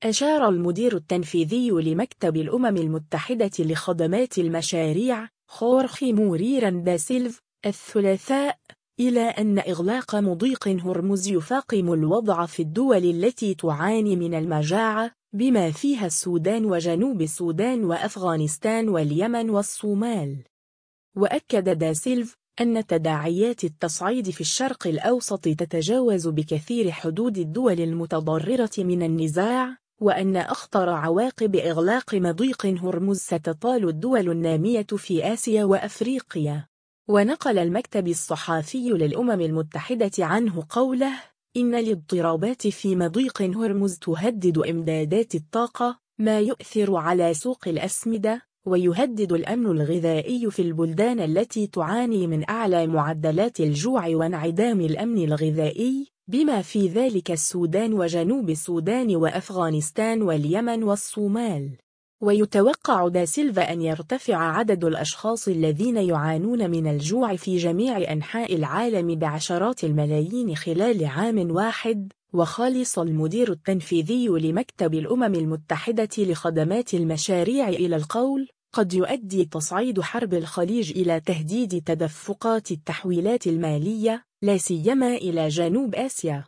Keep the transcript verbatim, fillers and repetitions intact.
أشار المدير التنفيذي لمكتب الأمم المتحدة لخدمات المشاريع خورخي موريران سيلفا الثلاثاء إلى أن إغلاق مضيق هرمز يفاقم الوضع في الدول التي تعاني من المجاعة بما فيها السودان وجنوب السودان وأفغانستان واليمن والصومال. وأكد دا سيلفا أن تداعيات التصعيد في الشرق الأوسط تتجاوز بكثير حدود الدول المتضررة من النزاع، وأن أخطر عواقب إغلاق مضيق هرمز ستطال الدول النامية في آسيا وأفريقيا. ونقل المكتب الصحافي للأمم المتحدة عنه قوله: إن الاضطرابات في مضيق هرمز تهدد إمدادات الطاقة، ما يؤثر على سوق الأسمدة، ويهدد الأمن الغذائي في البلدان التي تعاني من أعلى معدلات الجوع وانعدام الأمن الغذائي، بما في ذلك السودان وجنوب السودان وأفغانستان واليمن والصومال. ويتوقع دا سيلفا أن يرتفع عدد الأشخاص الذين يعانون من الجوع في جميع أنحاء العالم بعشرات الملايين خلال عام واحد. وخالص المدير التنفيذي لمكتب الأمم المتحدة لخدمات المشاريع إلى القول: قد يؤدي تصعيد حرب الخليج إلى تهديد تدفقات التحويلات المالية، لا سيما إلى جنوب آسيا.